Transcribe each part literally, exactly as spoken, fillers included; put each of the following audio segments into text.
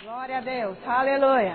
Glória a Deus. Aleluia.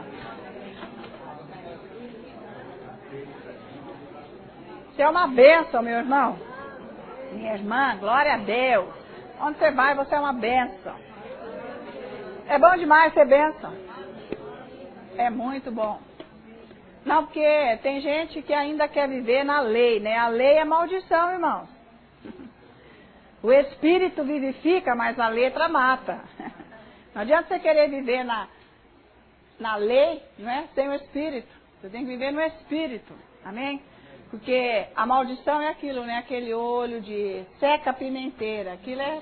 Você é uma bênção, meu irmão. Minha irmã, glória a Deus. Onde você vai, você é uma bênção. É bom demais ser bênção. É muito bom. Não, porque tem gente que ainda quer viver na lei, né? A lei é maldição, irmãos. O espírito vivifica, mas a letra mata. Não adianta você querer viver na, na lei, não é? Sem o espírito. Você tem que viver no espírito. Amém? Porque a maldição é aquilo, né? Aquele olho de seca pimenteira. Aquilo é...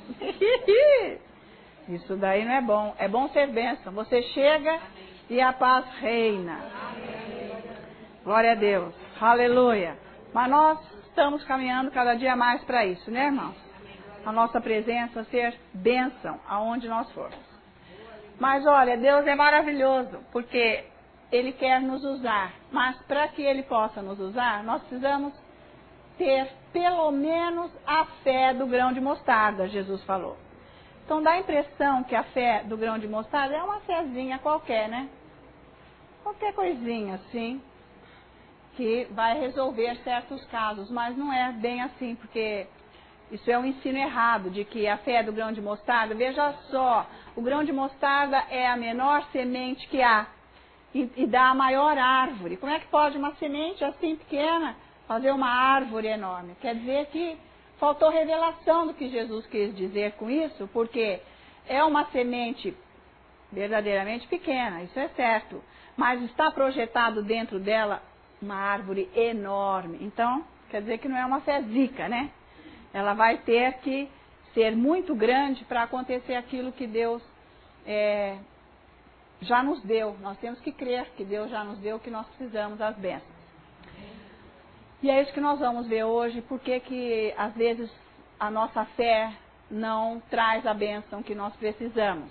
Isso daí não é bom. É bom ser bênção. Você chega e a paz reina. Glória a Deus. Aleluia. Mas nós estamos caminhando cada dia mais para isso, né, irmãos? A nossa presença ser bênção aonde nós formos. Mas olha, Deus é maravilhoso, porque Ele quer nos usar. Mas para que Ele possa nos usar, nós precisamos ter pelo menos a fé do grão de mostarda, Jesus falou. Então dá a impressão que a fé do grão de mostarda é uma fezinha qualquer, né? Qualquer coisinha assim, que vai resolver certos casos. Mas não é bem assim, porque... Isso é um ensino errado, de que a fé do grão de mostarda, veja só, o grão de mostarda é a menor semente que há e, e dá a maior árvore. Como é que pode uma semente assim pequena fazer uma árvore enorme? Quer dizer que faltou revelação do que Jesus quis dizer com isso, porque é uma semente verdadeiramente pequena, isso é certo, mas está projetado dentro dela uma árvore enorme. Então, quer dizer que não é uma fé zica, né? Ela vai ter que ser muito grande para acontecer aquilo que Deus é, já nos deu. Nós temos que crer que Deus já nos deu o que nós precisamos, as bênçãos. E é isso que nós vamos ver hoje, porque que às vezes a nossa fé não traz a bênção que nós precisamos.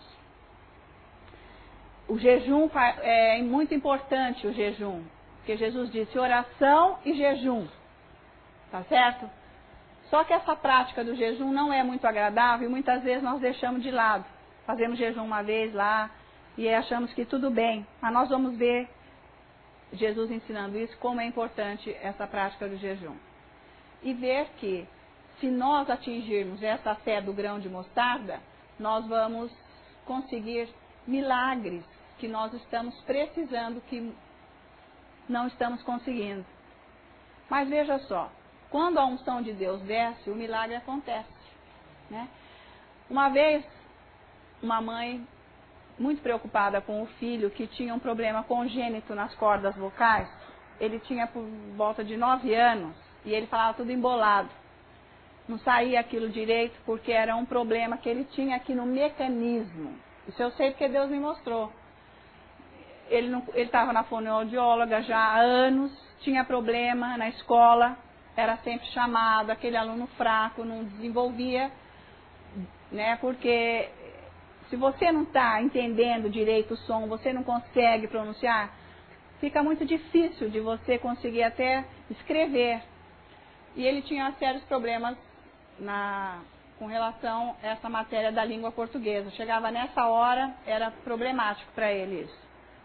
O jejum é muito importante, o jejum, porque Jesus disse oração e jejum, tá certo? Só que essa prática do jejum não é muito agradável e muitas vezes nós deixamos de lado. Fazemos jejum uma vez lá e achamos que tudo bem. Mas nós vamos ver Jesus ensinando isso, como é importante essa prática do jejum. E ver que se nós atingirmos essa fé do grão de mostarda, nós vamos conseguir milagres que nós estamos precisando, que não estamos conseguindo. Mas veja só. Quando a unção de Deus desce, o milagre acontece, né? Uma vez, uma mãe muito preocupada com o filho que tinha um problema congênito nas cordas vocais, ele tinha por volta de nove anos e ele falava tudo embolado. Não saía aquilo direito porque era um problema que ele tinha aqui no mecanismo. Isso eu sei porque Deus me mostrou. Ele estava na fonoaudióloga já há anos, tinha problema na escola, era sempre chamado, aquele aluno fraco, não desenvolvia, né? Porque se você não está entendendo direito o som, você não consegue pronunciar, fica muito difícil de você conseguir até escrever. E ele tinha sérios problemas na, com relação a essa matéria da língua portuguesa. Chegava nessa hora, era problemático para ele isso.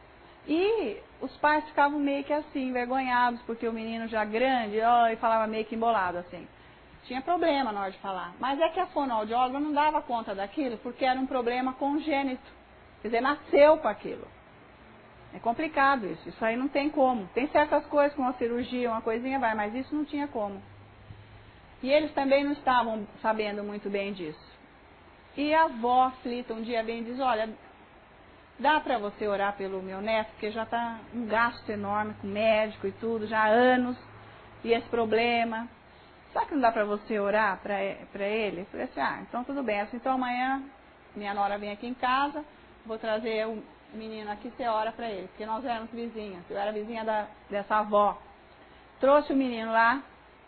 E os pais ficavam meio que assim, envergonhados, porque o menino já grande, ó, e falava meio que embolado, assim. Tinha problema na hora de falar. Mas é que a fonoaudióloga não dava conta daquilo, porque era um problema congênito. Quer dizer, nasceu com aquilo. É complicado isso, isso aí não tem como. Tem certas coisas, como uma cirurgia, uma coisinha vai, mas isso não tinha como. E eles também não estavam sabendo muito bem disso. E a avó aflita um dia vem e diz, olha... Dá para você orar pelo meu neto, porque já está um gasto enorme com médico e tudo, já há anos, e esse problema. Será que não dá para você orar para ele? Eu falei assim, ah, então tudo bem. Assim, então amanhã minha nora vem aqui em casa, vou trazer o menino aqui, você ora para ele, porque nós éramos vizinhas, eu era vizinha da, dessa avó. Trouxe o menino lá,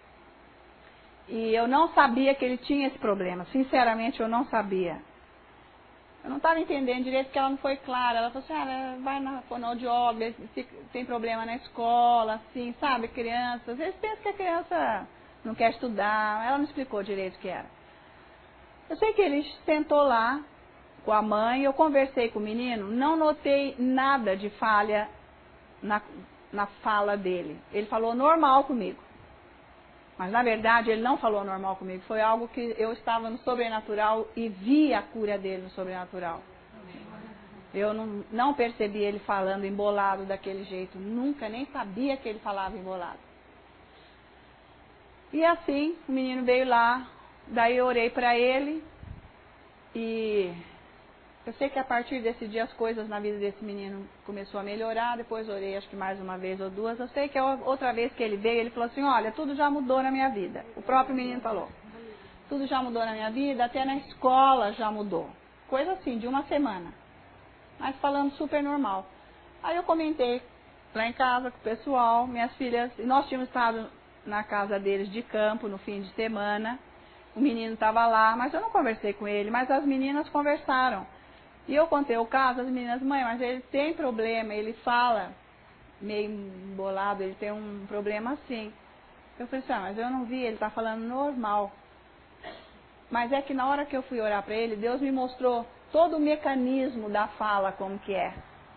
e eu não sabia que ele tinha esse problema, sinceramente eu não sabia. Eu não estava entendendo direito porque ela não foi clara. Ela falou assim, ah, vai na fonoaudióloga, tem problema na escola, assim, sabe, crianças. Às vezes pensa que a criança não quer estudar. Ela não explicou direito o que era. Eu sei que ele sentou lá, com a mãe, eu conversei com o menino, não notei nada de falha na, na fala dele. Ele falou normal comigo. Mas, na verdade, ele não falou normal comigo. Foi algo que eu estava no sobrenatural e vi a cura dele no sobrenatural. Eu não, não percebi ele falando embolado daquele jeito. Nunca, nem sabia que ele falava embolado. E assim, o menino veio lá. Daí eu orei para ele. E eu sei que a partir desse dia as coisas na vida desse menino começou a melhorar. Depois orei acho que mais uma vez ou duas. Eu sei que a outra vez que ele veio, ele falou assim, olha, tudo já mudou na minha vida. O próprio menino falou. Tudo já mudou na minha vida, até na escola já mudou. Coisa assim, de uma semana. Mas falando super normal. Aí eu comentei lá em casa com o pessoal, minhas filhas, e nós tínhamos estado na casa deles de campo no fim de semana. O menino estava lá, mas eu não conversei com ele, mas as meninas conversaram. E eu contei o caso, as meninas, mãe, mas ele tem problema, ele fala meio embolado, ele tem um problema assim. Eu falei assim, ah, mas eu não vi, ele está falando normal. Mas é que na hora que eu fui orar para ele, Deus me mostrou todo o mecanismo da fala, como que é.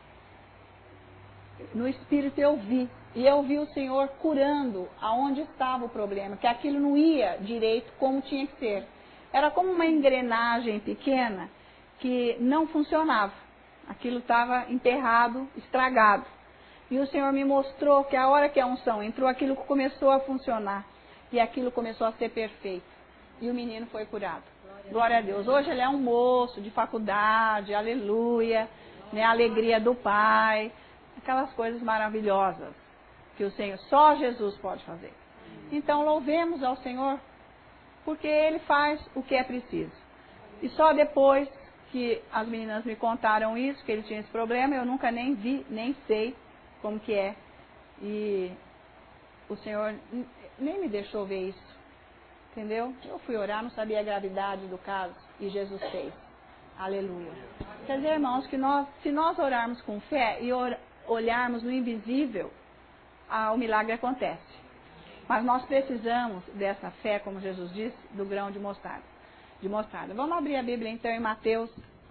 No Espírito eu vi. E eu vi o Senhor curando aonde estava o problema, que aquilo não ia direito como tinha que ser. Era como uma engrenagem pequena que não funcionava. Aquilo estava enterrado, estragado. E o Senhor me mostrou que a hora que a unção entrou, aquilo começou a funcionar. E aquilo começou a ser perfeito. E o menino foi curado. Glória a Deus. Hoje ele é um moço de faculdade, aleluia, né, a alegria do Pai, aquelas coisas maravilhosas que o Senhor, só Jesus pode fazer. Então louvemos ao Senhor, porque Ele faz o que é preciso. E só depois que as meninas me contaram isso, que ele tinha esse problema, eu nunca nem vi, nem sei como que é. E o Senhor nem me deixou ver isso. Entendeu? Eu fui orar, não sabia a gravidade do caso, e Jesus fez. Aleluia. Quer dizer, irmãos, que nós, se nós orarmos com fé e or, olharmos no invisível, ah, o milagre acontece. Mas nós precisamos dessa fé, como Jesus disse, do grão de mostarda. De mostarda. Vamos abrir a Bíblia então em Mateus,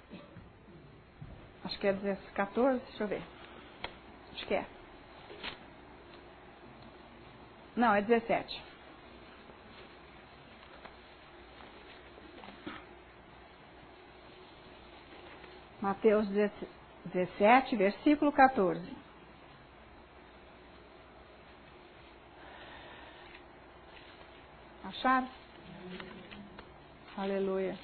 acho que é quatorze, deixa eu ver. Acho que é. Não, é dezessete. Mateus dezessete, versículo quatorze. Acharam? Aleluia.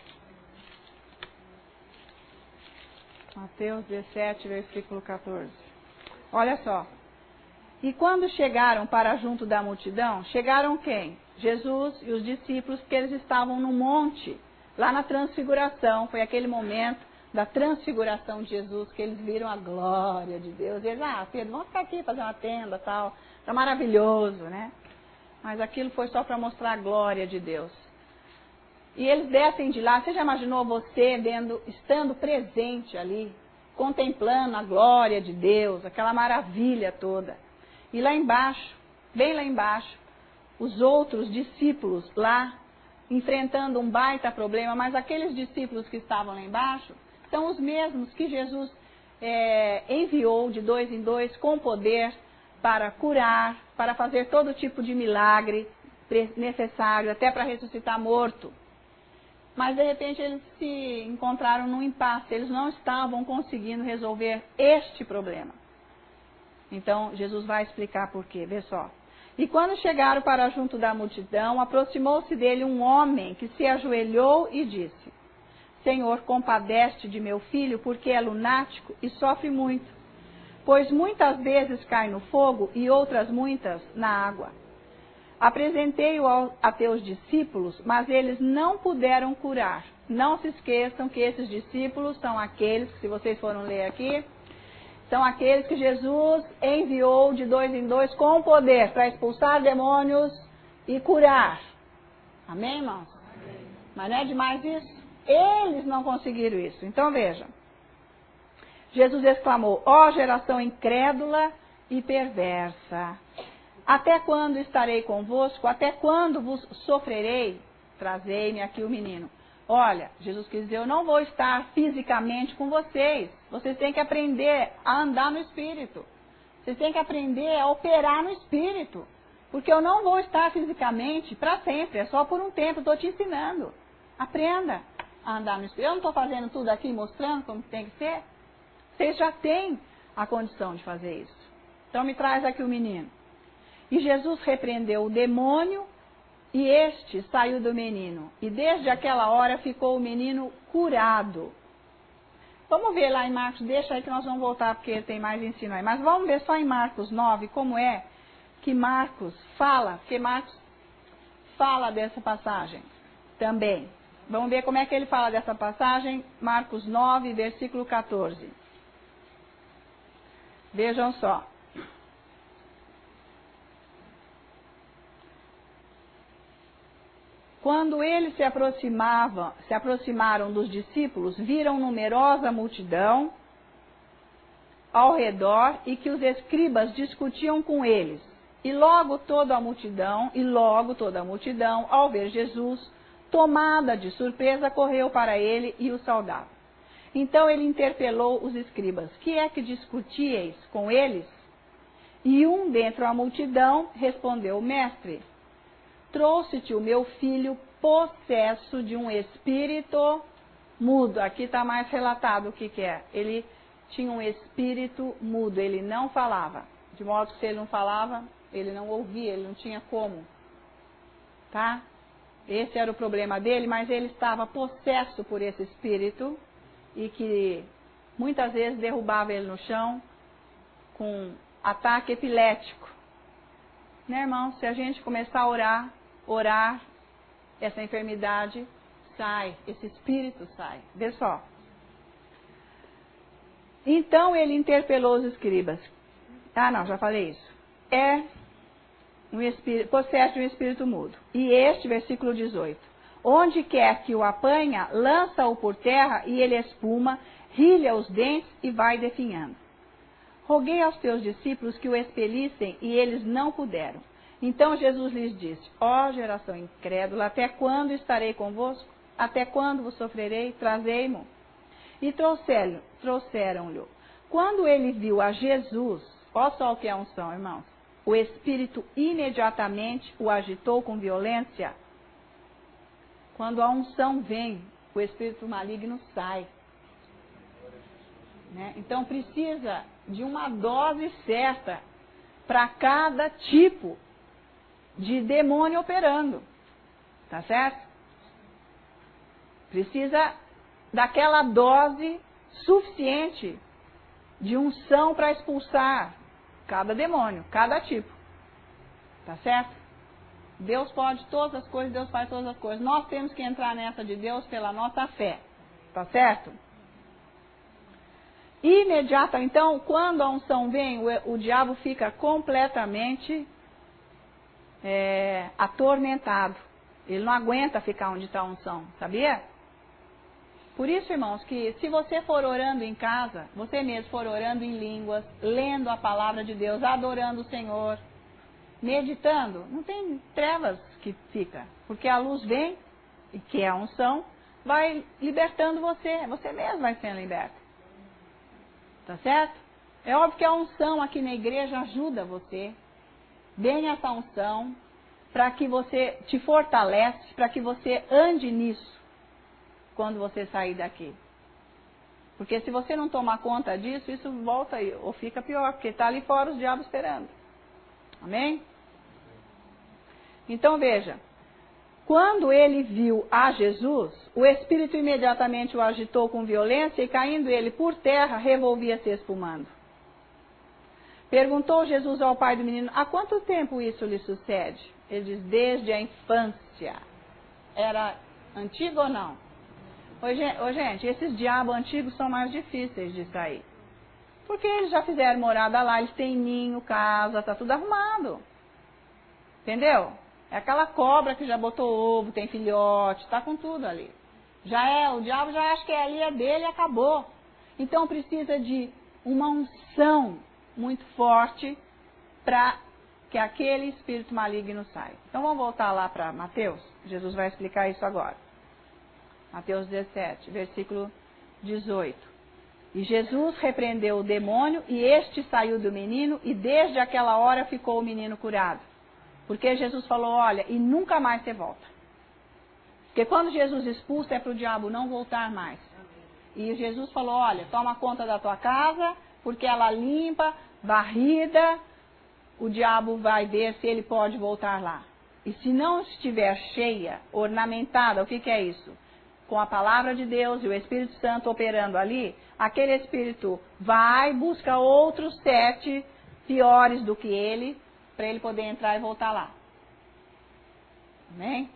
Mateus dezessete, versículo quatorze. Olha só. E quando chegaram para junto da multidão, chegaram quem? Jesus e os discípulos, porque eles estavam no monte, lá na transfiguração. Foi aquele momento da transfiguração de Jesus, que eles viram a glória de Deus. E eles, ah, Pedro, vamos ficar aqui, fazer uma tenda e tal. Tá maravilhoso, né? Mas aquilo foi só para mostrar a glória de Deus. E eles descem de lá. Você já imaginou você vendo, estando presente ali, contemplando a glória de Deus, aquela maravilha toda. E lá embaixo, bem lá embaixo, os outros discípulos lá, enfrentando um baita problema, mas aqueles discípulos que estavam lá embaixo, são os mesmos que Jesus é, enviou de dois em dois com poder para curar, para fazer todo tipo de milagre necessário, até para ressuscitar morto. Mas de repente eles se encontraram num impasse, eles não estavam conseguindo resolver este problema. Então Jesus vai explicar por quê, vê só. E quando chegaram para junto da multidão, aproximou-se dele um homem que se ajoelhou e disse: Senhor, compadece de meu filho, porque é lunático e sofre muito, pois muitas vezes cai no fogo e outras muitas na água. Apresentei-o a teus discípulos, mas eles não puderam curar. Não se esqueçam que esses discípulos são aqueles, que se vocês foram ler aqui, são aqueles que Jesus enviou de dois em dois com poder para expulsar demônios e curar. Amém, irmãos? Amém. Mas não é demais isso? Eles não conseguiram isso. Então veja. Jesus exclamou: ó geração incrédula e perversa, até quando estarei convosco? Até quando vos sofrerei? Trazei-me aqui o menino. olha, Jesus quis dizer, eu não vou estar fisicamente com vocês. Vocês têm que aprender a andar no Espírito. Vocês têm que aprender a operar no Espírito. Porque eu não vou estar fisicamente para sempre, é só por um tempo, estou te ensinando. Aprenda a andar no Espírito. Eu não estou fazendo tudo aqui, mostrando como tem que ser. Vocês já têm a condição de fazer isso. Então me traz aqui o menino. E Jesus repreendeu o demônio, e este saiu do menino. E desde aquela hora ficou o menino curado. Vamos ver lá em Marcos, deixa aí que nós vamos voltar, porque tem mais ensino aí. Mas vamos ver só em Marcos nove, como é que Marcos fala, porque Marcos fala dessa passagem também. Vamos ver como é que ele fala dessa passagem, Marcos nove, versículo quatorze. Vejam só. Quando eles se aproximavam, se aproximaram dos discípulos, viram numerosa multidão ao redor e que os escribas discutiam com eles. E logo toda a multidão, e logo toda a multidão, ao ver Jesus, tomada de surpresa, correu para ele e o saudava. Então ele interpelou os escribas: que é que discutíeis com eles? E um dentre a multidão respondeu: mestre, trouxe-te o meu filho possesso de um espírito mudo. Aqui está mais relatado o que, que é. Ele tinha um espírito mudo, ele não falava. De modo que se ele não falava, ele não ouvia, ele não tinha como. Tá? Esse era o problema dele, mas ele estava possesso por esse espírito e que muitas vezes derrubava ele no chão com ataque epilético. Né, irmão? Se a gente começar a orar, orar, essa enfermidade sai, esse espírito sai. Vê só. Então ele interpelou os escribas. Ah, não, já falei isso. É um espírito, possesso de um espírito mudo. E este, versículo dezoito. Onde quer que o apanha, lança-o por terra e ele espuma, rilha os dentes e vai definhando. Roguei aos teus discípulos que o expelissem e eles não puderam. Então Jesus lhes disse: ó geração incrédula, até quando estarei convosco? Até quando vos sofrerei? Trazei-mo. E trouxeram-lhe. Trouxeram-lhe. Quando ele viu a Jesus, ó só o que é unção, irmãos. O Espírito imediatamente o agitou com violência. Quando a unção vem, o espírito maligno sai. Né? Então precisa de uma dose certa para cada tipo de demônio operando. Tá certo? Precisa daquela dose suficiente de unção para expulsar cada demônio, cada tipo. Tá certo? Deus pode todas as coisas, Deus faz todas as coisas. Nós temos que entrar nessa de Deus pela nossa fé. Tá certo? Imediata, então, quando a unção vem, o, o diabo fica completamente é, atormentado. Ele não aguenta ficar onde está a unção, sabia? Por isso, irmãos, que se você for orando em casa, você mesmo for orando em línguas, lendo a palavra de Deus, adorando o Senhor, meditando, não tem trevas que fica, porque a luz vem, e que é a unção, vai libertando você, você mesmo vai sendo liberto. Tá certo? É óbvio que a unção aqui na igreja ajuda você, bem essa unção, para que você te fortalece, para que você ande nisso, quando você sair daqui. Porque se você não tomar conta disso, isso volta aí, ou fica pior, porque está ali fora os diabos esperando. Amém? Então veja, quando ele viu a Jesus, o Espírito imediatamente o agitou com violência e caindo ele por terra, revolvia-se espumando. Perguntou Jesus ao pai do menino: há quanto tempo isso lhe sucede? Ele diz: desde a infância. Era antigo ou não? Ô, gente, esses diabos antigos são mais difíceis de sair. Porque eles já fizeram morada lá, eles têm ninho, casa, tá tudo arrumado. Entendeu? É aquela cobra que já botou ovo, tem filhote, tá com tudo ali. Já é, o diabo já acha que ali é dele e acabou. Então precisa de uma unção muito forte para que aquele espírito maligno saia. Então vamos voltar lá para Mateus. Jesus vai explicar isso agora. Mateus dezessete, versículo dezoito. E Jesus repreendeu o demônio, e este saiu do menino, e desde aquela hora ficou o menino curado. Porque Jesus falou, olha, e nunca mais você volta. Porque quando Jesus expulsa é para o diabo não voltar mais. E Jesus falou, olha, toma conta da tua casa, porque ela limpa, varrida, o diabo vai ver se ele pode voltar lá. E se não estiver cheia, ornamentada, o que, que é isso? Com a palavra de Deus e o Espírito Santo operando ali, aquele espírito vai, busca outros sete piores do que ele, para ele poder entrar e voltar lá. Amém?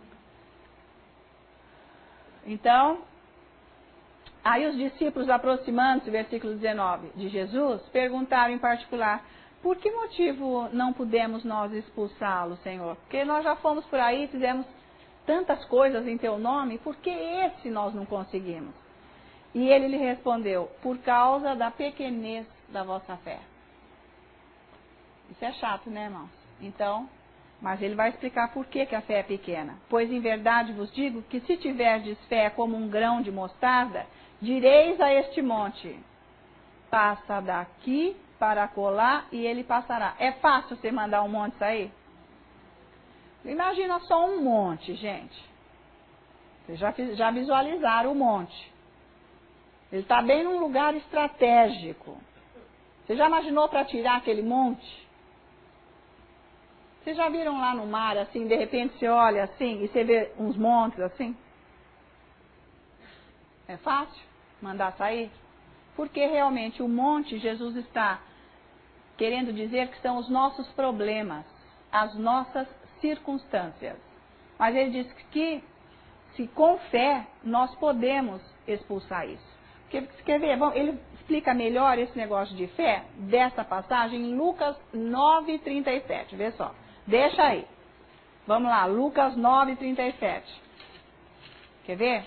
Então, aí os discípulos aproximando-se, versículo dezenove, de Jesus, perguntaram em particular, por que motivo não pudemos nós expulsá-lo, Senhor? Porque nós já fomos por aí, fizemos tantas coisas em teu nome, por que esse nós não conseguimos? E ele lhe respondeu, por causa da pequenez da vossa fé. Isso é chato, né, irmãos? Então, mas ele vai explicar por que, que a fé é pequena. Pois em verdade vos digo que se tiverdes fé como um grão de mostarda, direis a este monte, passa daqui para colar e ele passará. É fácil você mandar um monte sair? Imagina só um monte, gente. Vocês já, já visualizaram o monte. Ele está bem num lugar estratégico. Você já imaginou para tirar aquele monte? Vocês já viram lá no mar, assim, de repente você olha assim e você vê uns montes assim? É fácil mandar sair? Porque realmente o monte, Jesus está querendo dizer que são os nossos problemas, as nossas circunstâncias. Mas ele diz que, se com fé, nós podemos expulsar isso. Porque, você quer ver? Bom, ele explica melhor esse negócio de fé dessa passagem em Lucas nove, trinta e sete. Vê só. Deixa aí. Vamos lá, Lucas nove, trinta e sete. Quer ver?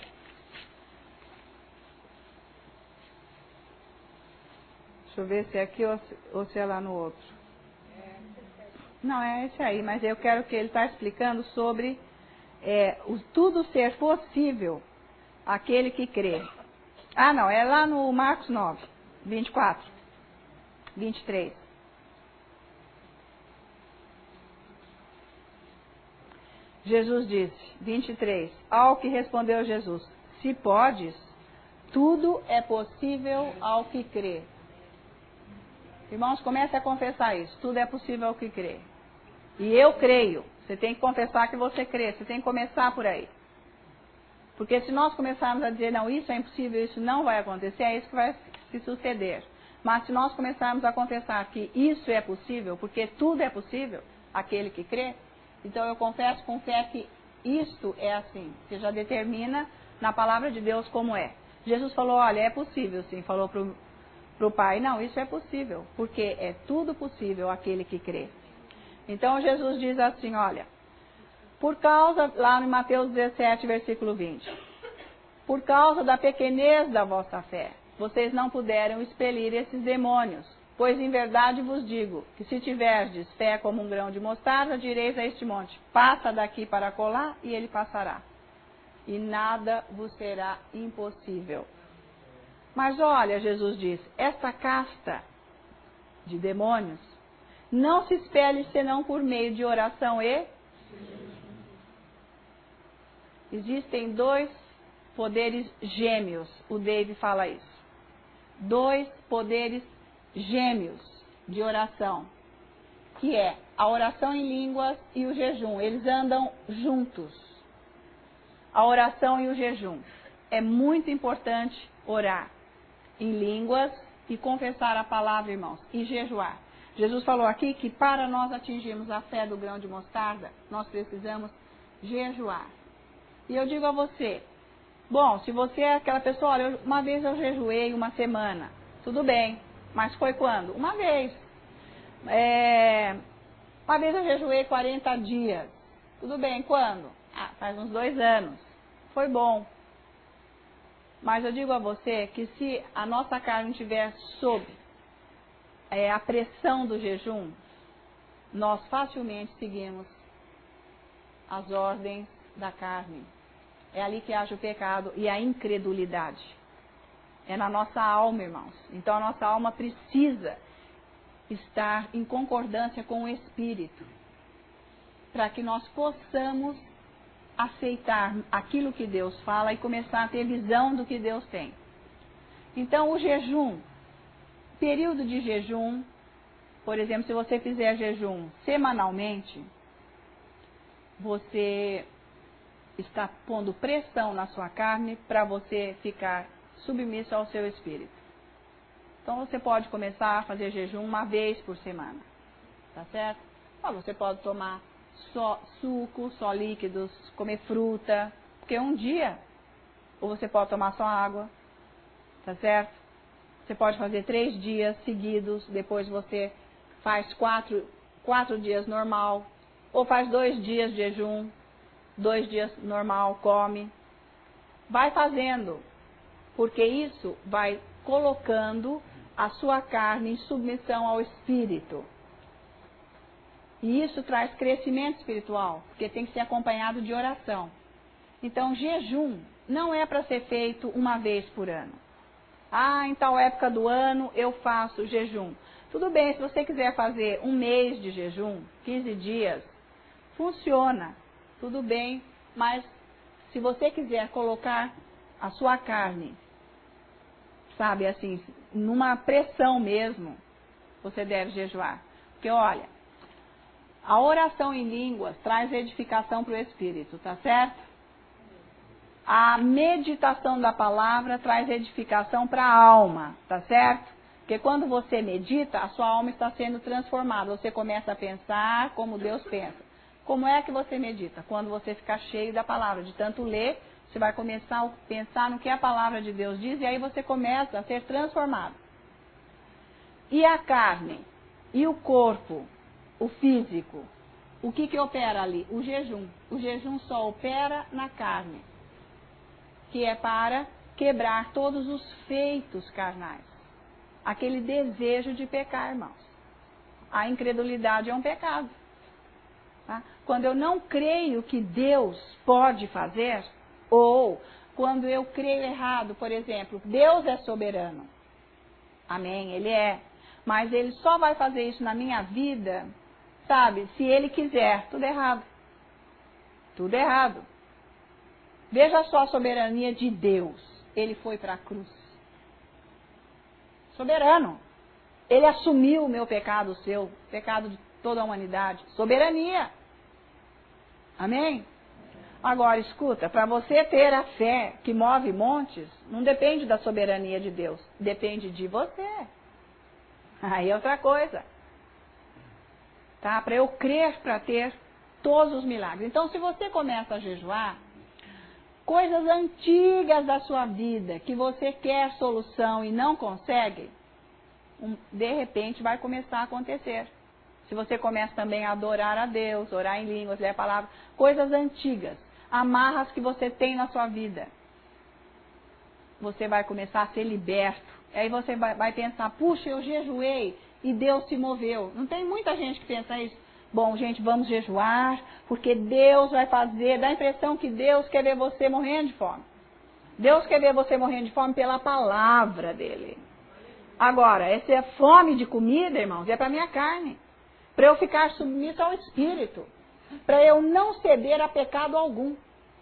Deixa eu ver se é aqui ou se, ou se é lá no outro. Não, é esse aí, mas eu quero que ele está explicando sobre é, o, tudo ser possível àquele que crê. Ah, não, é lá no Marcos nove, vinte e quatro, vinte e três. Jesus disse, vinte e três, ao que respondeu Jesus, se podes, tudo é possível ao que crê. Irmãos, comece a confessar isso, tudo é possível ao que crê. E eu creio, você tem que confessar que você crê, você tem que começar por aí. Porque se nós começarmos a dizer, não, isso é impossível, isso não vai acontecer, é isso que vai se suceder. Mas se nós começarmos a confessar que isso é possível, porque tudo é possível, aquele que crê, então eu confesso com fé que isto é assim. Você já determina na palavra de Deus como é. Jesus falou, olha, é possível sim. Falou para o Pai, não, isso é possível. Porque é tudo possível aquele que crê. Então Jesus diz assim, olha, por causa, lá em Mateus dezessete, versículo vinte, por causa da pequenez da vossa fé, vocês não puderam expelir esses demônios. Pois em verdade vos digo, que se tiverdes fé como um grão de mostarda, direis a este monte, passa daqui para colar, e ele passará. E nada vos será impossível. Mas olha, Jesus diz, esta casta de demônios não se expele senão por meio de oração e... Existem dois poderes gêmeos, o Dave fala isso. Dois poderes gêmeos de oração, que é a oração em línguas e o jejum. Eles andam juntos. A oração e o jejum. É muito importante orar em línguas e confessar a palavra, irmãos, e jejuar. Jesus falou aqui que para nós atingirmos a fé do grão de mostarda, nós precisamos jejuar. E eu digo a você, bom, se você é aquela pessoa, olha, uma vez eu jejuei uma semana, tudo bem, mas foi quando? Uma vez. É, uma vez eu jejuei quarenta dias, tudo bem, quando? Ah, faz uns dois anos, foi bom. Mas eu digo a você que se a nossa carne estiver sob é, a pressão do jejum, nós facilmente seguimos as ordens da carne. É ali que age o pecado e a incredulidade. É na nossa alma, irmãos. Então a nossa alma precisa estar em concordância com o Espírito, para que nós possamos aceitar aquilo que Deus fala e começar a ter visão do que Deus tem. Então o jejum, período de jejum, por exemplo, se você fizer jejum semanalmente, você está pondo pressão na sua carne para você ficar submisso ao seu espírito. Então você pode começar a fazer jejum uma vez por semana, tá certo? Ou você pode tomar só suco, só líquidos, comer fruta, porque um dia, ou você pode tomar só água, tá certo? Você pode fazer três dias seguidos, depois você faz quatro, quatro dias normal, ou faz dois dias de jejum, dois dias normal, come. Vai fazendo, porque isso vai colocando a sua carne em submissão ao Espírito. E isso traz crescimento espiritual, porque tem que ser acompanhado de oração. Então, jejum não é para ser feito uma vez por ano. Ah, em tal época do ano eu faço jejum. Tudo bem, se você quiser fazer um mês de jejum, quinze dias, funciona, tudo bem, mas se você quiser colocar a sua carne, sabe, assim, numa pressão mesmo, você deve jejuar. Porque, olha, a oração em línguas traz edificação para o espírito, tá certo? A meditação da palavra traz edificação para a alma, tá certo? Porque quando você medita, a sua alma está sendo transformada. Você começa a pensar como Deus pensa. Como é que você medita? Quando você ficar cheio da palavra, de tanto ler, você vai começar a pensar no que a palavra de Deus diz e aí você começa a ser transformado. E a carne? E o corpo? O físico? O que que opera ali? O jejum. O jejum só opera na carne, que é para quebrar todos os feitos carnais. Aquele desejo de pecar, irmãos. A incredulidade é um pecado. Tá? Quando eu não creio que Deus pode fazer, ou quando eu creio errado, por exemplo, Deus é soberano. Amém, Ele é. Mas Ele só vai fazer isso na minha vida, sabe, se Ele quiser. Tudo errado. Tudo errado. Veja só a soberania de Deus. Ele foi para a cruz. Soberano. Ele assumiu o meu pecado, o seu, o pecado de toda a humanidade. Soberania. Amém? Agora, escuta, para você ter a fé que move montes, não depende da soberania de Deus. Depende de você. Aí é outra coisa. Tá? Para eu crer, para ter todos os milagres. Então, se você começa a jejuar, coisas antigas da sua vida, que você quer solução e não consegue, um, de repente vai começar a acontecer. Se você começa também a adorar a Deus, orar em línguas, ler a palavra, coisas antigas, amarras que você tem na sua vida, você vai começar a ser liberto. Aí você vai, vai pensar, puxa, eu jejuei e Deus se moveu. Não tem muita gente que pensa isso. Bom, gente, vamos jejuar, porque Deus vai fazer, dá a impressão que Deus quer ver você morrendo de fome. Deus quer ver você morrendo de fome pela palavra dele. Agora, essa é fome de comida, irmãos, é para minha carne. Para eu ficar submisso ao Espírito. Para eu não ceder a pecado algum.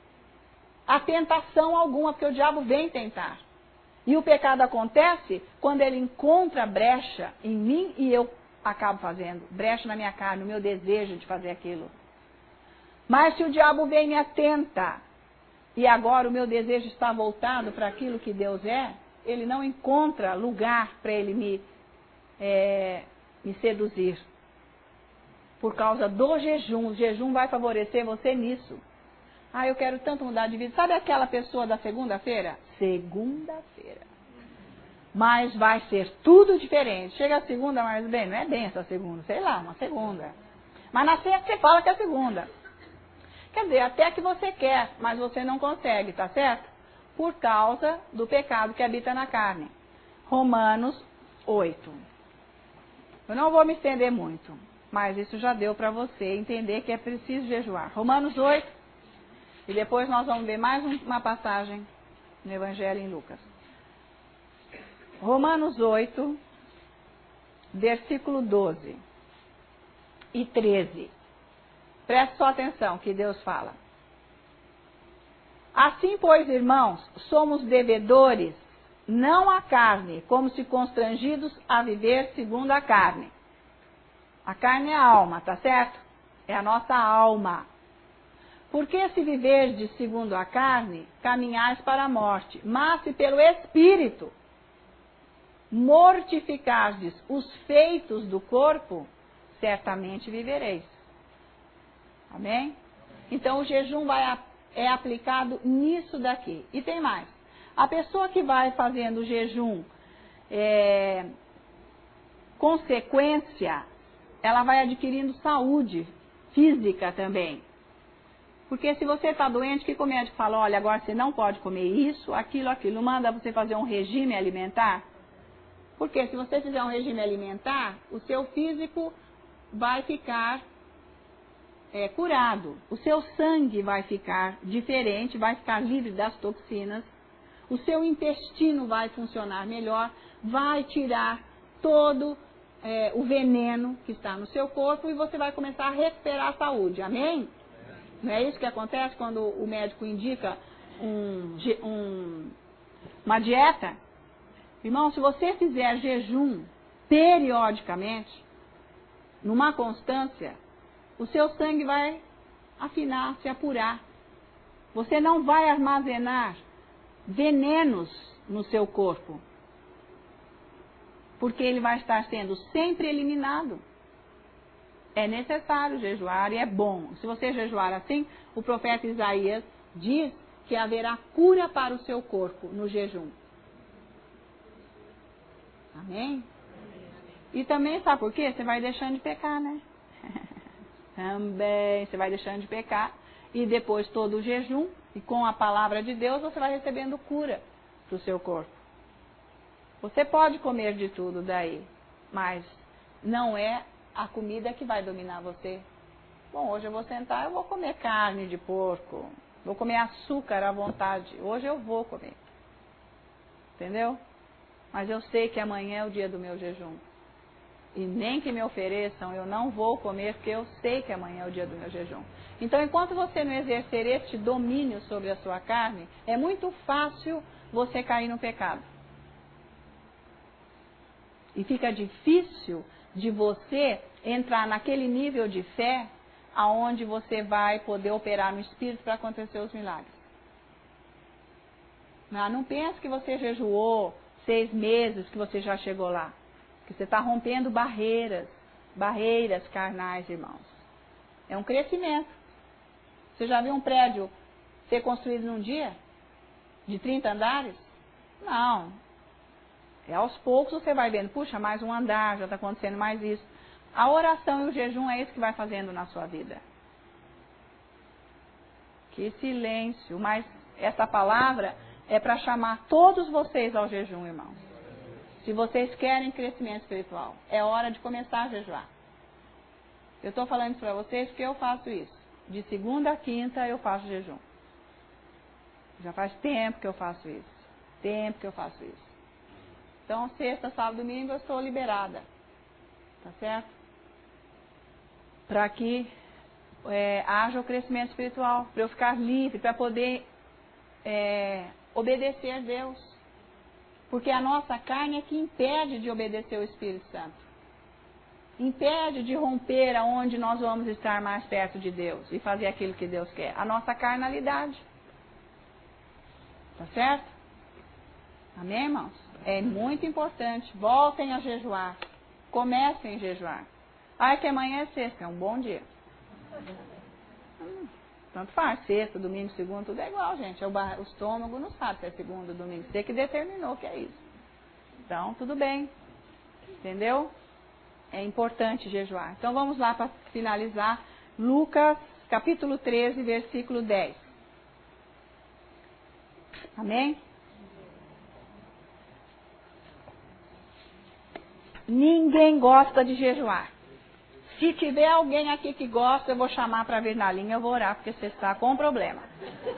A tentação alguma, porque o diabo vem tentar. E o pecado acontece quando ele encontra brecha em mim e eu acabo fazendo. Brecha na minha carne, o meu desejo de fazer aquilo. Mas se o diabo vem e me atenta, e agora o meu desejo está voltado para aquilo que Deus é, ele não encontra lugar para ele me, é, me seduzir. Por causa do jejum. O jejum vai favorecer você nisso. Ah, eu quero tanto mudar de vida. Sabe aquela pessoa da segunda-feira? Segunda-feira. Mas vai ser tudo diferente. Chega a segunda, mas bem, não é bem essa segunda. Sei lá, uma segunda. Mas na sexta você fala que é segunda. Quer dizer, até que você quer, mas você não consegue, tá certo? Por causa do pecado que habita na carne. Romanos oito. Eu não vou me estender muito. Mas isso já deu para você entender que é preciso jejuar. Romanos oito, E depois nós vamos ver mais uma passagem no Evangelho em Lucas. Romanos oito, versículo doze e treze. Preste só atenção que Deus fala. Assim, pois, irmãos, somos devedores, não à carne, como se constrangidos a viver segundo a carne. A carne é a alma, tá certo? É a nossa alma. Porque se viverdes segundo a carne, caminhais para a morte. Mas se pelo Espírito mortificardes os feitos do corpo, certamente vivereis. Amém? Então o jejum vai, é aplicado nisso daqui. E tem mais. A pessoa que vai fazendo o jejum é, consequência, ela vai adquirindo saúde física também. Porque se você está doente, o que o médico fala? Olha, agora você não pode comer isso, aquilo, aquilo. Não manda você fazer um regime alimentar? Porque se você fizer um regime alimentar, o seu físico vai ficar é, curado. O seu sangue vai ficar diferente, vai ficar livre das toxinas. O seu intestino vai funcionar melhor, vai tirar todo é, o veneno que está no seu corpo e você vai começar a recuperar a saúde. Amém? Não é isso que acontece quando o médico indica um, um, uma dieta? Irmão, se você fizer jejum periodicamente, numa constância, o seu sangue vai afinar, se apurar. Você não vai armazenar venenos no seu corpo, porque ele vai estar sendo sempre eliminado. É necessário jejuar e é bom. Se você jejuar assim, o profeta Isaías diz que haverá cura para o seu corpo no jejum. Amém? E também, sabe por quê? Você vai deixando de pecar, né? Também, você vai deixando de pecar. E depois todo o jejum, e com a palavra de Deus, você vai recebendo cura para o seu corpo. Você pode comer de tudo daí, mas não é a comida que vai dominar você. Bom, hoje eu vou sentar, eu vou comer carne de porco, vou comer açúcar à vontade. Hoje eu vou comer. Entendeu? Mas eu sei que amanhã é o dia do meu jejum. E nem que me ofereçam, eu não vou comer, porque eu sei que amanhã é o dia do meu jejum. Então, enquanto você não exercer este domínio sobre a sua carne, é muito fácil você cair no pecado. E fica difícil de você entrar naquele nível de fé aonde você vai poder operar no Espírito para acontecer os milagres. Não, não pense que você jejuou seis meses, que você já chegou lá. Que você está rompendo barreiras, barreiras carnais, irmãos. É um crescimento. Você já viu um prédio ser construído num dia? De trinta andares? Não. É aos poucos você vai vendo, puxa, mais um andar, já está acontecendo mais isso. A oração e o jejum é isso que vai fazendo na sua vida. Que silêncio. Mas essa palavra é para chamar todos vocês ao jejum, irmãos. Se vocês querem crescimento espiritual, é hora de começar a jejuar. Eu estou falando isso para vocês porque eu faço isso. De segunda a quinta eu faço jejum. Já faz tempo que eu faço isso. Tempo que eu faço isso. Então, sexta, sábado, domingo eu estou liberada. Tá certo? Para que é, haja o crescimento espiritual. Para eu ficar livre, para poder é, obedecer a Deus. Porque a nossa carne é que impede de obedecer o Espírito Santo. Impede de romper aonde nós vamos estar mais perto de Deus e fazer aquilo que Deus quer. A nossa carnalidade. Tá certo? Amém, irmãos? É muito importante. Voltem a jejuar. Comecem a jejuar. Ah, é que amanhã é sexta. É um bom dia. Hum, tanto faz. Sexta, domingo, segundo, tudo é igual, gente. O, bar... o estômago não sabe se é segundo ou domingo. Você que determinou que é isso. Então, tudo bem. Entendeu? É importante jejuar. Então, vamos lá para finalizar. Lucas, capítulo treze, versículo dez. Amém? Ninguém gosta de jejuar. Se tiver alguém aqui que gosta, eu vou chamar para vir na linha, eu vou orar, porque você está com problema.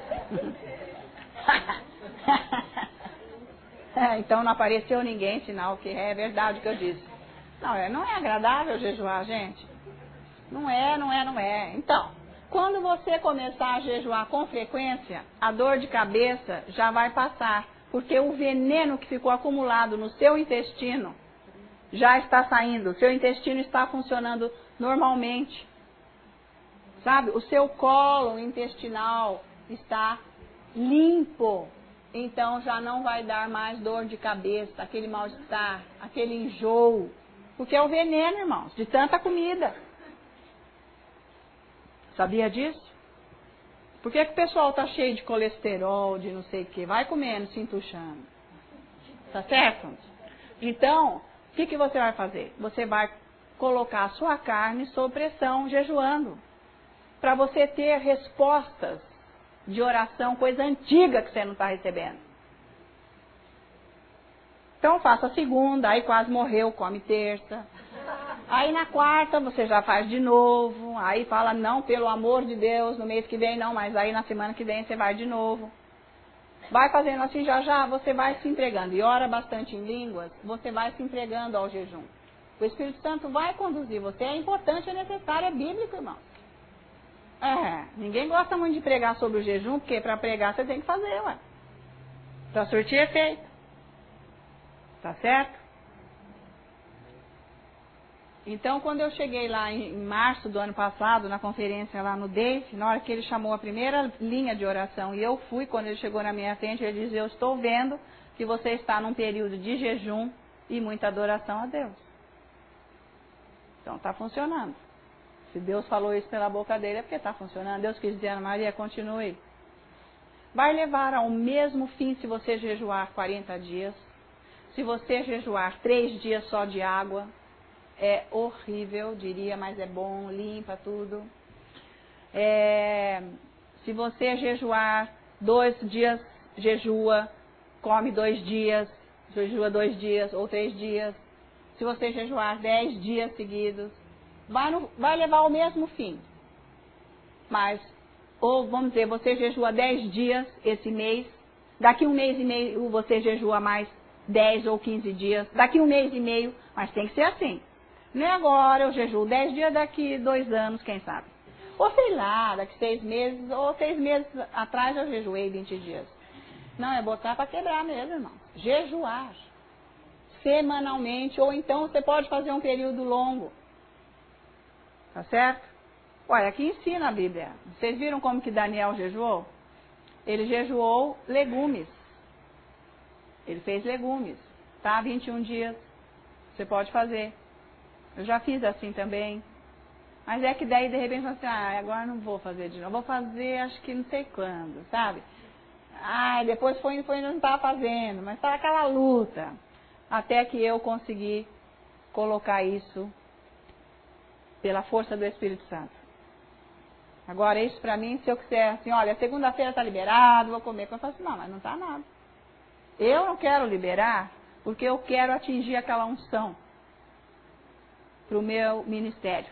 É, então não apareceu ninguém, sinal que é verdade o que eu disse. Não, é, não é agradável jejuar, gente. Não é, não é, não é. Então, quando você começar a jejuar com frequência, a dor de cabeça já vai passar, porque o veneno que ficou acumulado no seu intestino já está saindo, o seu intestino está funcionando normalmente. Sabe? O seu colo intestinal está limpo. Então já não vai dar mais dor de cabeça, aquele mal-estar, aquele enjoo. Porque é o veneno, irmãos, de tanta comida. Sabia disso? Por que, que o pessoal está cheio de colesterol, de não sei o quê? Vai comendo, se entuchando. Tá certo? Então, o que, que você vai fazer? Você vai colocar a sua carne sob pressão, jejuando. Para você ter respostas de oração, coisa antiga que você não está recebendo. Então faça a segunda, aí quase morreu, come terça. Aí na quarta você já faz de novo, aí fala, não, pelo amor de Deus, no mês que vem não, mas aí na semana que vem você vai de novo. Vai fazendo assim, já já você vai se entregando. E ora bastante em línguas, você vai se entregando ao jejum. O Espírito Santo vai conduzir você, é importante, é necessário, é bíblico, irmão. É, ninguém gosta muito de pregar sobre o jejum, porque para pregar você tem que fazer, ué. Para surtir efeito. Tá certo? Então, quando eu cheguei lá em, em março do ano passado, na conferência lá no D E I F, na hora que ele chamou a primeira linha de oração, e eu fui, quando ele chegou na minha frente, ele disse, eu estou vendo que você está num período de jejum e muita adoração a Deus. Então, está funcionando. Se Deus falou isso pela boca dele, é porque está funcionando. Deus quis dizer, Ana Maria, continue. Vai levar ao mesmo fim se você jejuar quarenta dias. Se você jejuar três dias só de água, é horrível, diria, mas é bom, limpa tudo. É, se você jejuar dois dias, jejua, come dois dias, jejua dois dias ou três dias. Se você jejuar dez dias seguidos, vai, no, vai levar ao mesmo fim. Mas, ou vamos dizer, você jejua dez dias esse mês, daqui um mês e meio você jejua mais dez ou quinze dias, daqui um mês e meio, mas tem que ser assim. Não é agora, eu jejuo dez dias, daqui dois anos, quem sabe. Ou sei lá, daqui seis meses, ou seis meses atrás eu jejuei vinte dias. Não, é botar para quebrar mesmo, irmão. Jejuar. Semanalmente, ou então você pode fazer um período longo. Tá certo? Olha, aqui ensina a Bíblia. Vocês viram como que Daniel jejuou? Ele jejuou legumes. Ele fez legumes. Tá? vinte e um dias. Você pode fazer. Eu já fiz assim também. Mas é que daí, de repente, você, ah, agora não vou fazer de novo. Vou fazer, acho que não sei quando, sabe? Ah, depois foi, foi não estava fazendo, mas estava aquela luta. Até que eu consegui colocar isso pela força do Espírito Santo. Agora, isso para mim, se eu quiser assim, olha, segunda-feira está liberado, vou comer. Eu falo assim, não, mas não está nada. Eu não quero liberar, porque eu quero atingir aquela unção para o meu ministério.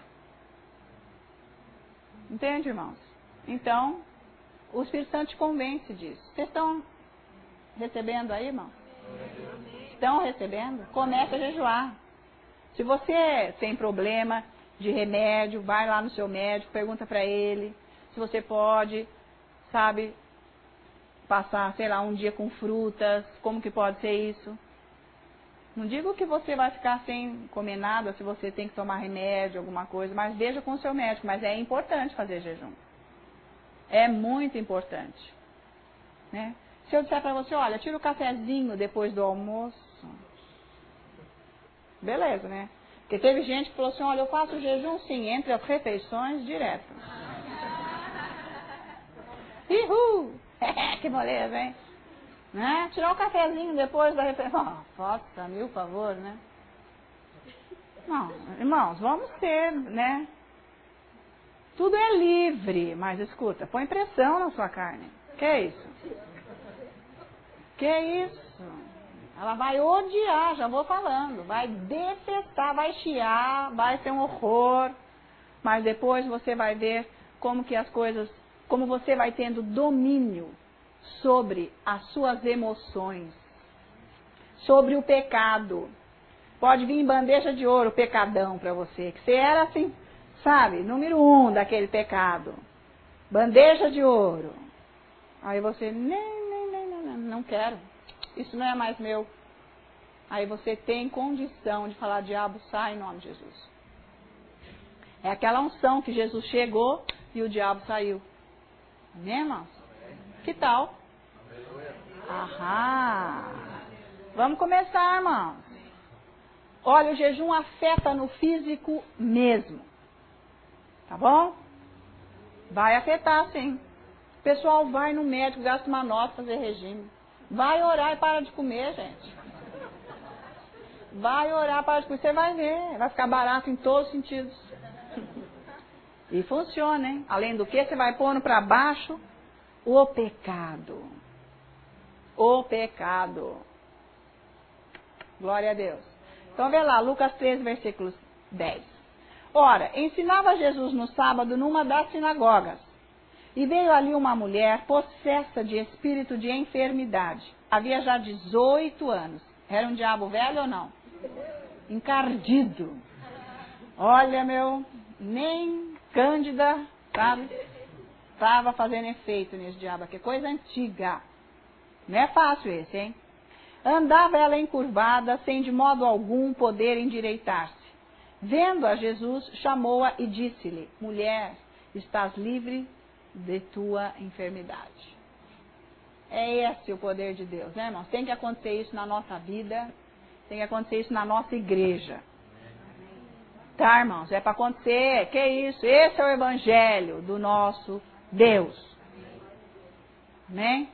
Entende, irmãos? Então, o Espírito Santo te convence disso. Vocês estão recebendo aí, irmão? Estão recebendo? Comece a jejuar. Se você tem problema de remédio, vai lá no seu médico, pergunta para ele se você pode, sabe, passar, sei lá, um dia com frutas, como que pode ser isso. Não digo que você vai ficar sem comer nada, se você tem que tomar remédio, alguma coisa, mas veja com o seu médico, mas é importante fazer jejum. É muito importante. Né? Se eu disser para você, olha, tira o cafezinho depois do almoço, beleza, né? Porque teve gente que falou assim, olha, eu faço jejum sim, entre as refeições, direto. Uhul! Que moleza, hein? Né? Tirar o cafezinho depois da refeição. Oh, faça, mil favor, né? Não, irmãos, vamos ter, né? Tudo é livre, mas escuta, põe pressão na sua carne. Que é isso? Que é isso? Ela vai odiar, já vou falando. Vai detestar, vai chiar, vai ser um horror. Mas depois você vai ver como que as coisas, como você vai tendo domínio sobre as suas emoções, sobre o pecado. Pode vir em bandeja de ouro o pecadão para você, que você era assim, sabe, número um daquele pecado. Bandeja de ouro. Aí você, nem, nem, nem, nem, não quero, isso não é mais meu. Aí você tem condição de falar, diabo, sai em nome de Jesus. É aquela unção que Jesus chegou e o diabo saiu. Amém, irmãos? Que tal? Aham. Vamos começar, irmãos. Olha, o jejum afeta no físico mesmo. Tá bom? Vai afetar, sim. O pessoal vai no médico, gasta uma nota para fazer regime. Vai orar e para de comer, gente. Vai orar, para de comer. Você vai ver. Vai ficar barato em todos os sentidos. E funciona, hein? Além do que, você vai pondo para baixo o pecado. O pecado. Glória a Deus. Então, vê lá, Lucas treze, versículos dez. Ora, ensinava Jesus no sábado numa das sinagogas. E veio ali uma mulher possessa de espírito de enfermidade. Havia já dezoito anos. Era um diabo velho ou não? Encardido. Olha, meu, nem Cândida, sabe? Estava fazendo efeito nesse diabo aqui. Coisa antiga. Não é fácil esse, hein? Andava ela encurvada, sem de modo algum poder endireitar-se. Vendo a Jesus, chamou-a e disse-lhe, mulher, estás livre de tua enfermidade. É esse o poder de Deus, né, irmãos? Tem que acontecer isso na nossa vida, tem que acontecer isso na nossa igreja. Tá, irmãos? É para acontecer. Que isso? Esse é o evangelho do nosso Deus. Amém?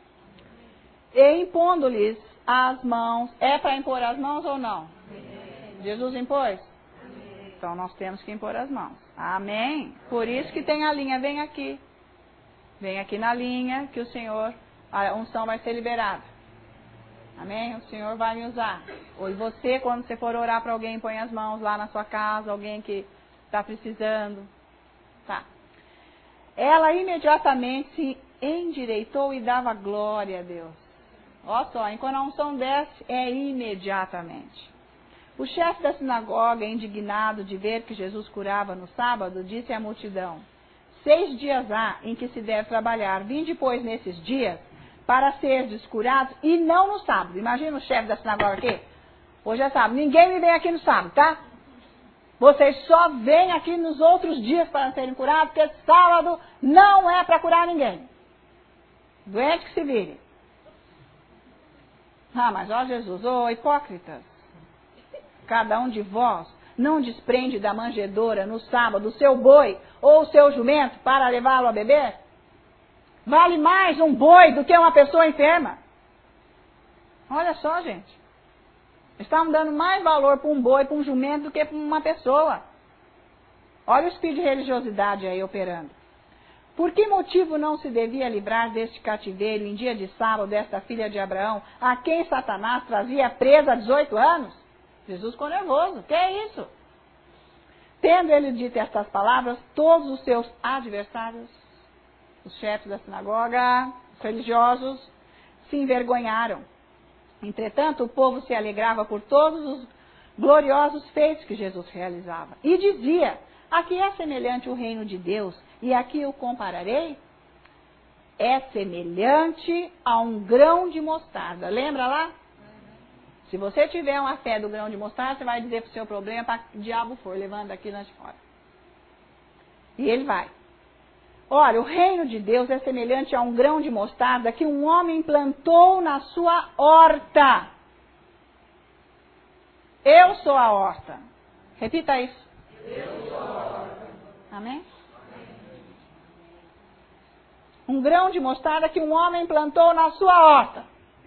E impondo-lhes as mãos. É para impor as mãos ou não? Amém. Jesus impôs? Amém. Então nós temos que impor as mãos. Amém? Por isso que tem a linha. Vem aqui. Vem aqui na linha que o Senhor, a unção vai ser liberada. Amém? O Senhor vai me usar. Ou você, quando você for orar para alguém, põe as mãos lá na sua casa, alguém que está precisando. Tá. Ela imediatamente se endireitou e dava glória a Deus. Olha só, enquanto a unção desce, é imediatamente. O chefe da sinagoga, indignado de ver que Jesus curava no sábado, disse à multidão, seis dias há em que se deve trabalhar, vinde pois nesses dias, para serdes curados, e não no sábado. Imagina o chefe da sinagoga aqui. Hoje é sábado. Ninguém me vem aqui no sábado, tá? Vocês só vêm aqui nos outros dias para serem curados, porque sábado não é para curar ninguém. Doente que se vire. Ah, mas ó Jesus, ô hipócritas. Cada um de vós não desprende da manjedoura no sábado o seu boi ou o seu jumento para levá-lo a beber? Vale mais um boi do que uma pessoa enferma. Olha só, gente. Estamos dando mais valor para um boi, para um jumento, do que para uma pessoa. Olha o espírito de religiosidade aí operando. Por que motivo não se devia livrar deste cativeiro em dia de sábado desta filha de Abraão, a quem Satanás trazia presa há dezoito anos? Jesus ficou nervoso. Que é isso? Tendo ele dito estas palavras, todos os seus adversários, os chefes da sinagoga, os religiosos, se envergonharam. Entretanto, o povo se alegrava por todos os gloriosos feitos que Jesus realizava. E dizia, aqui é semelhante o reino de Deus, e aqui o compararei? É semelhante a um grão de mostarda. Lembra lá? Se você tiver uma fé do grão de mostarda, você vai dizer para o seu problema, para que o diabo for, levando daqui lá de fora. E ele vai. Olha, o reino de Deus é semelhante a um grão de mostarda que um homem plantou na sua horta. Eu sou a horta. Repita isso. Eu sou a horta. Amém? Um grão de mostarda que um homem plantou na sua horta.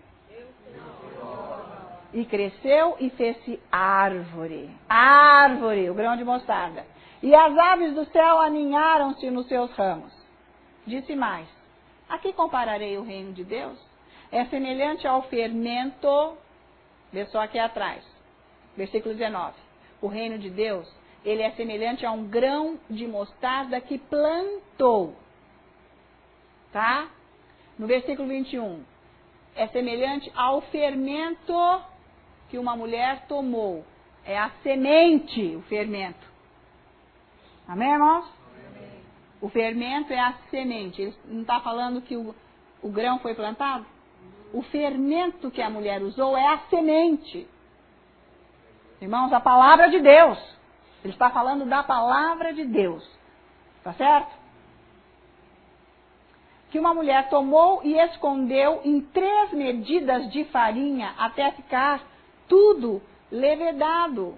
E cresceu e fez-se árvore. Árvore, o grão de mostarda. E as aves do céu aninharam-se nos seus ramos. Disse mais, aqui compararei o reino de Deus? É semelhante ao fermento, vê só aqui atrás, versículo dezenove. O reino de Deus, ele é semelhante a um grão de mostarda que plantou. Tá? no versículo vinte e um, é semelhante ao fermento que uma mulher tomou. É a semente, o fermento. Amém, irmãos? Amém. O fermento é a semente. Ele não está falando que o, o grão foi plantado? O fermento que a mulher usou é a semente. Irmãos, a palavra de Deus. Ele está falando da palavra de Deus. Tá certo? Que uma mulher tomou e escondeu em três medidas de farinha até ficar tudo levedado.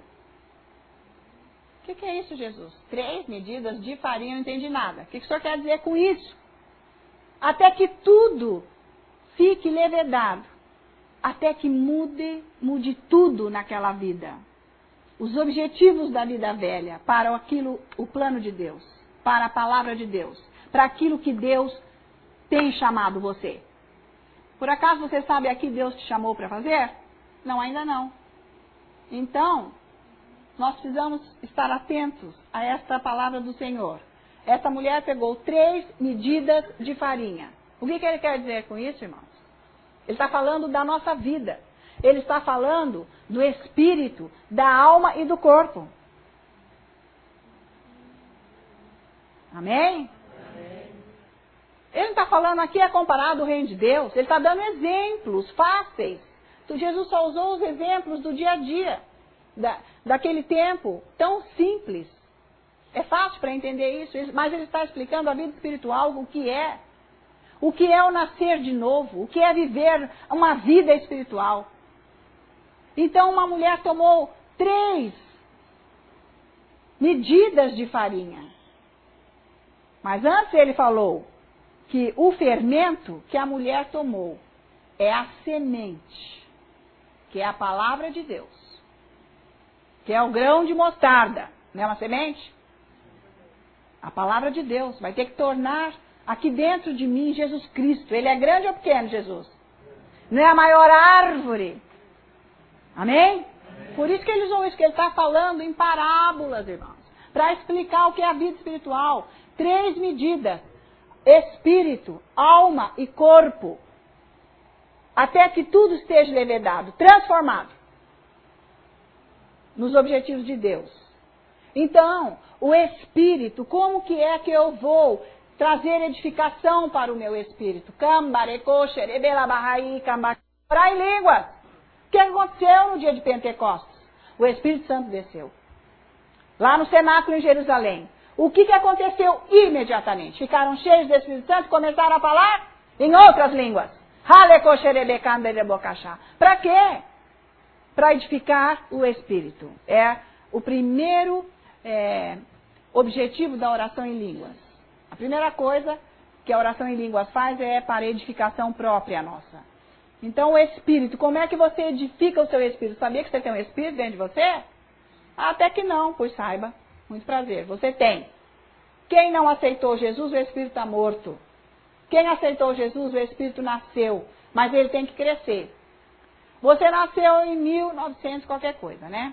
O que, que é isso, Jesus? Três medidas de farinha, não entendi nada. O que, que o senhor quer dizer com isso? Até que tudo fique levedado. Até que mude, mude tudo naquela vida. Os objetivos da vida velha para aquilo, o plano de Deus, para a palavra de Deus, para aquilo que Deus tem chamado você. Por acaso você sabe a que Deus te chamou para fazer? Não, ainda não. Então, nós precisamos estar atentos a esta palavra do Senhor. Essa mulher pegou três medidas de farinha. O que, que ele quer dizer com isso, irmãos? Ele está falando da nossa vida. Ele está falando do espírito, da alma e do corpo. Amém? Ele não está falando aqui, é comparado ao reino de Deus. Ele está dando exemplos fáceis. Então, Jesus só usou os exemplos do dia a dia. Da, daquele tempo tão simples. É fácil para entender isso. Mas ele está explicando a vida espiritual, o que é. O que é o nascer de novo. O que é viver uma vida espiritual. Então, uma mulher tomou três medidas de farinha. Mas antes ele falou que o fermento que a mulher tomou é a semente, que é a palavra de Deus, que é o grão de mostarda, não é uma semente? A palavra de Deus vai ter que tornar aqui dentro de mim Jesus Cristo. Ele é grande ou pequeno, Jesus? Não é a maior árvore. Amém? Amém. Por isso que ele usou isso, que ele está falando em parábolas, irmãos, para explicar o que é a vida espiritual. Três medidas. Espírito, alma e corpo, até que tudo esteja levedado, transformado nos objetivos de Deus. Então, o espírito, como que é que eu vou trazer edificação para o meu espírito? Orar em línguas. O que aconteceu no dia de Pentecostes? O Espírito Santo desceu. Lá no cenáculo em Jerusalém. O que, que aconteceu imediatamente? Ficaram cheios do Espírito Santo e começaram a falar em outras línguas. Para quê? Para edificar o Espírito. É o primeiro é, objetivo da oração em línguas. A primeira coisa que a oração em línguas faz é para edificação própria nossa. Então o Espírito, como é que você edifica o seu Espírito? Sabia que você tem um Espírito dentro de você? Até que não, pois saiba. Muito prazer, você tem. Quem não aceitou Jesus, o Espírito está morto. Quem aceitou Jesus, o Espírito nasceu. Mas ele tem que crescer. Você nasceu em mil e novecentos qualquer coisa, né?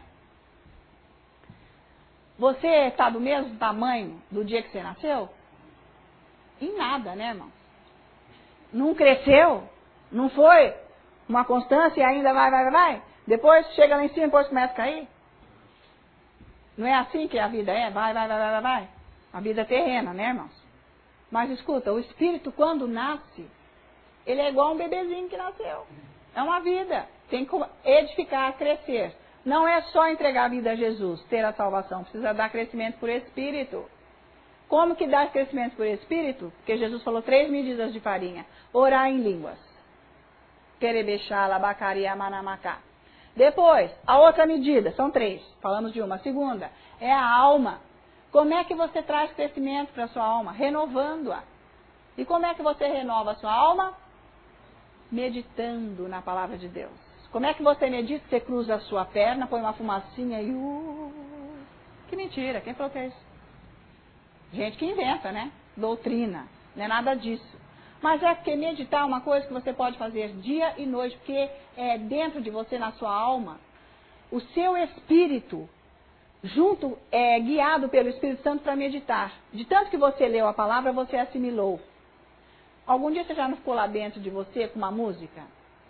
Você está do mesmo tamanho do dia que você nasceu? Em nada, né, irmão? Não cresceu? Não foi uma constância e ainda vai, vai, vai? Depois chega lá em cima e depois começa a cair? Não é assim que a vida é? Vai, vai, vai, vai, vai. A vida é terrena, né, irmãos? Mas escuta, o espírito quando nasce, ele é igual a um bebezinho que nasceu. É uma vida. Tem que edificar, crescer. Não é só entregar a vida a Jesus, ter a salvação. Precisa dar crescimento por espírito. Como que dá crescimento por espírito? Porque Jesus falou três medidas de farinha. Orar em línguas. Querebexá, bacaria, manamacá. Depois, a outra medida, são três, falamos de uma. A segunda é a alma. Como é que você traz crescimento para a sua alma? Renovando-a. E como é que você renova a sua alma? Meditando na palavra de Deus. Como é que você medita? Você cruza a sua perna, põe uma fumacinha e... Uh, que mentira, quem falou que é isso? Gente que inventa, né? Doutrina, não é nada disso. Mas é porque meditar é uma coisa que você pode fazer dia e noite, porque é dentro de você, na sua alma, o seu espírito, junto, é guiado pelo Espírito Santo para meditar. De tanto que você leu a palavra, você assimilou. Algum dia você já não ficou lá dentro de você com uma música?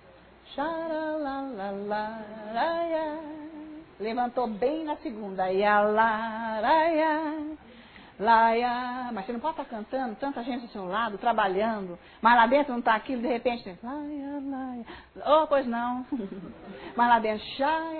Levantou bem na segunda. Laia. Mas você não pode estar cantando, tanta gente do seu lado, trabalhando, mas lá dentro não está aquilo, de repente você... Laia, laia. Oh, pois não. Mas lá dentro...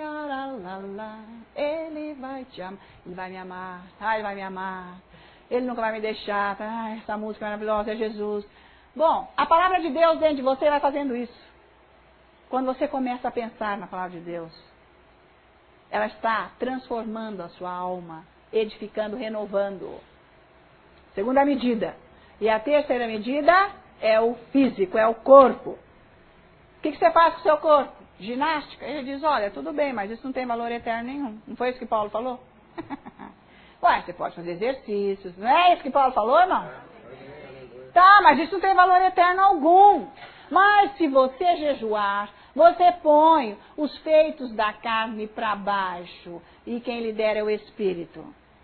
Ele vai te amar. Ele vai me amar. Ah, ele vai me amar. Ele nunca vai me deixar. Ah, essa música maravilhosa é Jesus. Bom, a palavra de Deus dentro de você vai fazendo isso. Quando você começa a pensar na palavra de Deus, ela está transformando a sua alma, edificando, renovando. Segunda medida. E a terceira medida é o físico, é o corpo. O que, que você faz com o seu corpo? Ginástica. Ele diz, olha, tudo bem, mas isso não tem valor eterno nenhum. Não foi isso que Paulo falou? Ué, você pode fazer exercícios. Não é isso que Paulo falou, irmão? Tá, mas isso não tem valor eterno algum. Mas se você jejuar, você põe os feitos da carne para baixo. E quem lidera é o Espírito.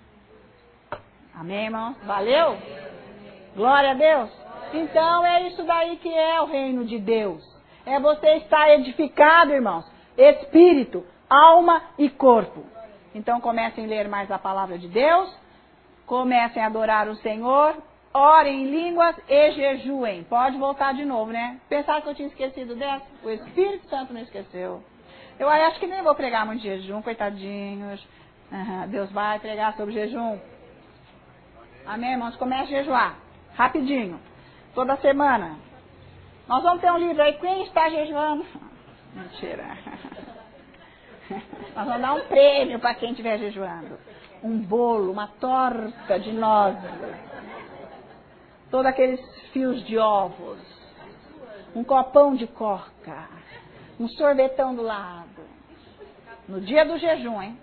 Amém, irmãos? Valeu? Glória a Deus. Então é isso daí que é o reino de Deus. É você estar edificado, irmãos. Espírito, alma e corpo. Então comecem a ler mais a palavra de Deus. Comecem a adorar o Senhor. Orem em línguas e jejuem. Pode voltar de novo, né? Pensaram que eu tinha esquecido dessa? O Espírito Santo não esqueceu. Eu acho que nem vou pregar muito jejum, coitadinhos. Uhum, Deus vai pregar sobre jejum. Amém, irmãos? Comece a jejuar. Rapidinho. Toda semana. Nós vamos ter um livro aí. Quem está jejuando? Mentira. Nós vamos dar um prêmio para quem estiver jejuando. Um bolo, uma torta de nozes. Todos aqueles fios de ovos. Um copão de coca. Um sorvetão do lado. No dia do jejum, hein?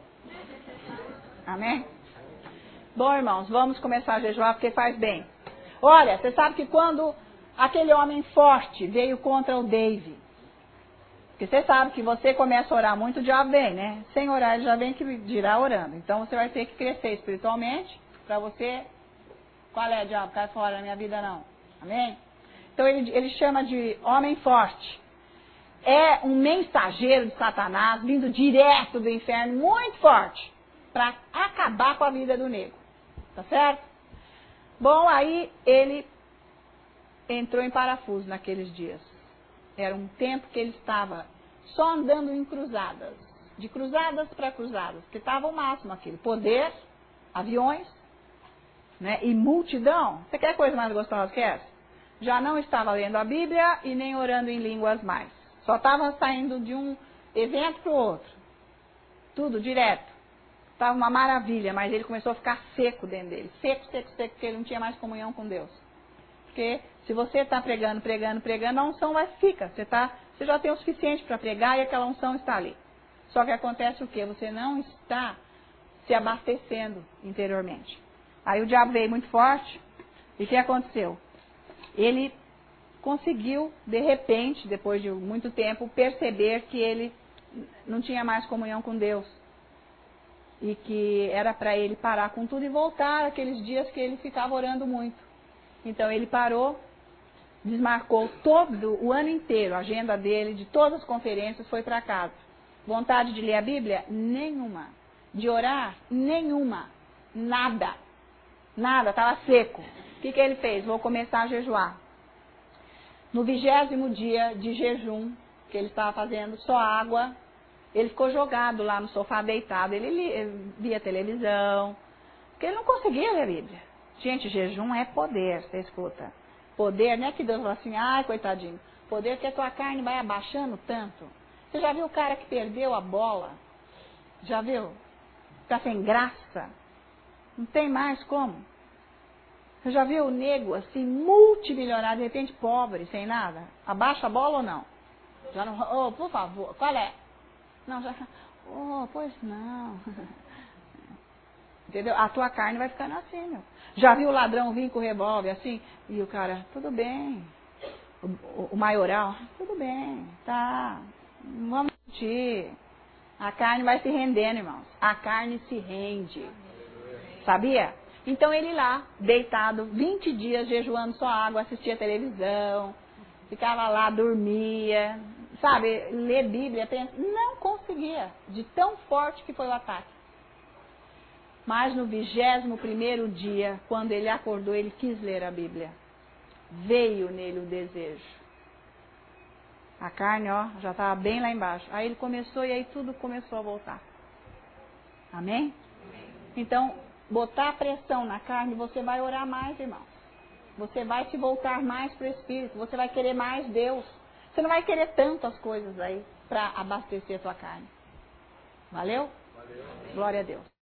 Amém? Bom, irmãos, vamos começar a jejuar porque faz bem. Olha, você sabe que quando aquele homem forte veio contra o David, porque você sabe que você começa a orar muito, o diabo vem, né? Sem orar, ele já vem que dirá orando. Então você vai ter que crescer espiritualmente para você... Qual é, diabo? Cai fora da minha vida, não. Amém? Então ele, ele chama de homem forte. É um mensageiro de Satanás, vindo direto do inferno, muito forte, para acabar com a vida do nego. Tá certo? Bom, aí ele entrou em parafuso naqueles dias. Era um tempo que ele estava só andando em cruzadas. De cruzadas para cruzadas. Que estava o máximo aquilo. Poder, aviões, né, e multidão. Você quer coisa mais gostosa que essa? Já não estava lendo a Bíblia e nem orando em línguas mais. Só estava saindo de um evento para o outro. Tudo direto. Estava uma maravilha, mas ele começou a ficar seco dentro dele. Seco, seco, seco, porque ele não tinha mais comunhão com Deus. Porque se você está pregando, pregando, pregando, a unção vai ficar. Você, tá, você já tem o suficiente para pregar e aquela unção está ali. Só que acontece o quê? Você não está se abastecendo interiormente. Aí o diabo veio muito forte. E o que aconteceu? Ele conseguiu, de repente, depois de muito tempo, perceber que ele não tinha mais comunhão com Deus. E que era para ele parar com tudo e voltar aqueles dias que ele ficava orando muito. Então ele parou, desmarcou todo o ano inteiro, a agenda dele, de todas as conferências, foi para casa. Vontade de ler a Bíblia? Nenhuma. De orar? Nenhuma. Nada. Nada, estava seco. O que, que ele fez? Vou começar a jejuar. No vigésimo dia de jejum, que ele estava fazendo só água, ele ficou jogado lá no sofá, deitado. Ele, li, ele via televisão, porque ele não conseguia ler a Bíblia. Gente, jejum é poder, você escuta. Poder, não é que Deus fala assim, ai, coitadinho. Poder que a tua carne vai abaixando tanto. Você já viu o cara que perdeu a bola? Já viu? Está sem graça. Não tem mais como. Você já viu o nego assim, multimilionário, de repente pobre, sem nada? Abaixa a bola ou não? Já não, oh, por favor, qual é? Não, já. Oh, pois não. Entendeu? A tua carne vai ficando assim, meu. Já viu o ladrão vir com o revólver assim? E o cara, tudo bem. O, o, o maioral, tudo bem, tá. Não vamos mentir. A carne vai se rendendo, irmãos. A carne se rende. Sabia? Então ele lá, deitado, vinte dias jejuando só água, assistia televisão, ficava lá, dormia, sabe, ler Bíblia, pensa, não conseguia, de tão forte que foi o ataque. Mas no vigésimo primeiro dia, quando ele acordou, ele quis ler a Bíblia. Veio nele o desejo. A carne, ó, já estava bem lá embaixo. Aí ele começou e aí tudo começou a voltar. Amém? Então, botar pressão na carne, você vai orar mais, irmãos. Você vai te voltar mais para o Espírito. Você vai querer mais Deus. Você não vai querer tantas coisas aí para abastecer a tua carne. Valeu? Valeu. Glória a Deus.